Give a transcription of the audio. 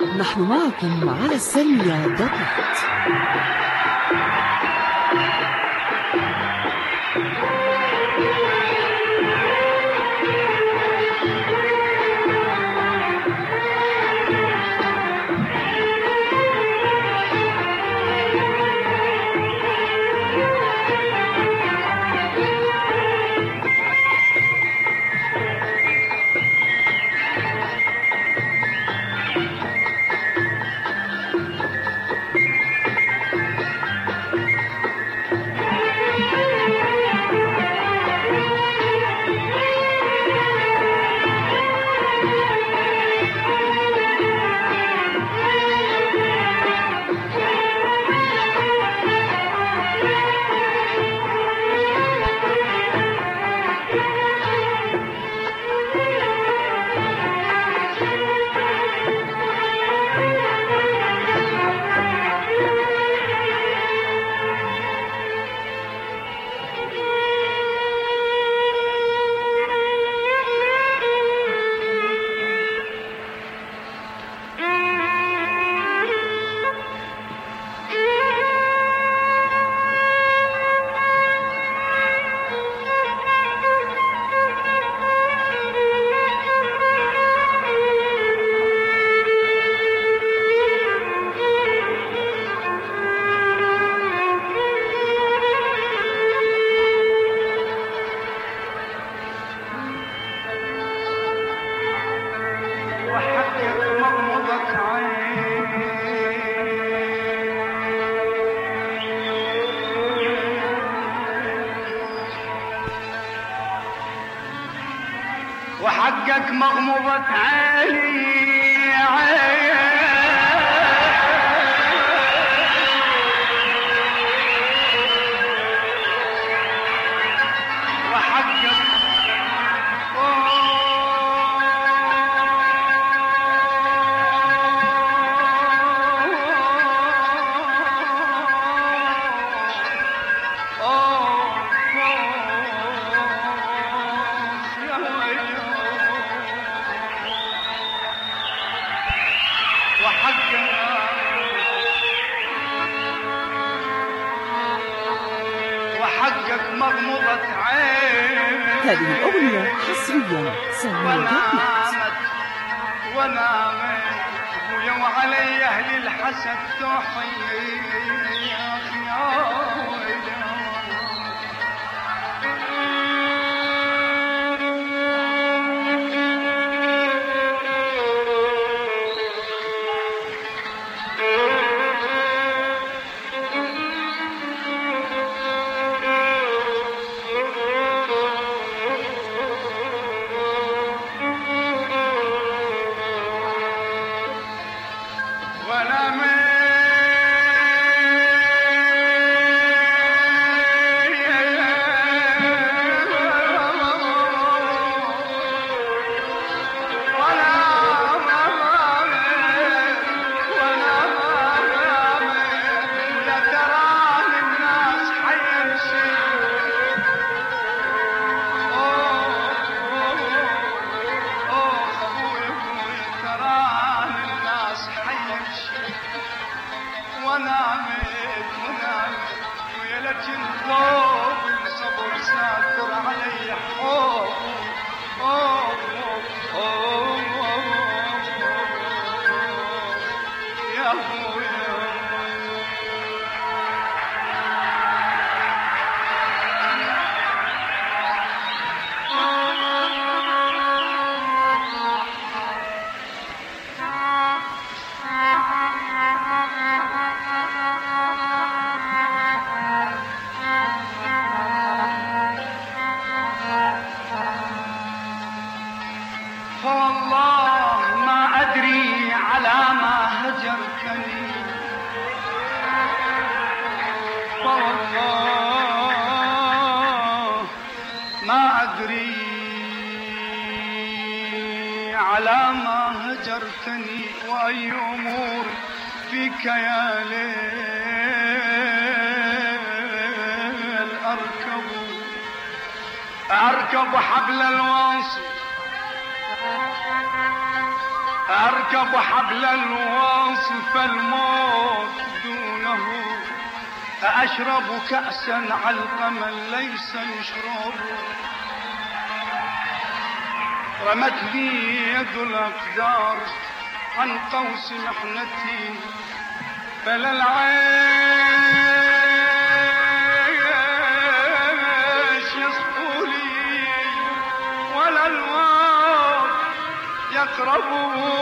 نحن معكم على السريع دوت. وحقك مغمضة عيني وحقك وحقك مغمضة عين. هذه الأغنية حصريا ونامت ونامت وعلي أهل الحسد تحيي فوالله ما أدري على ما هجرتني، فوالله ما أدري على ما هجرتني، وأي أمور فيك يا ليل أركب حبل الواصل، أركب حبل الوصف الموت دونه، أشرب كأسا علقما ليس يشرب. رمت لي يد الأقدار عن قوس محنتي، فلا العيش يصفو لي ولا الموت يقرب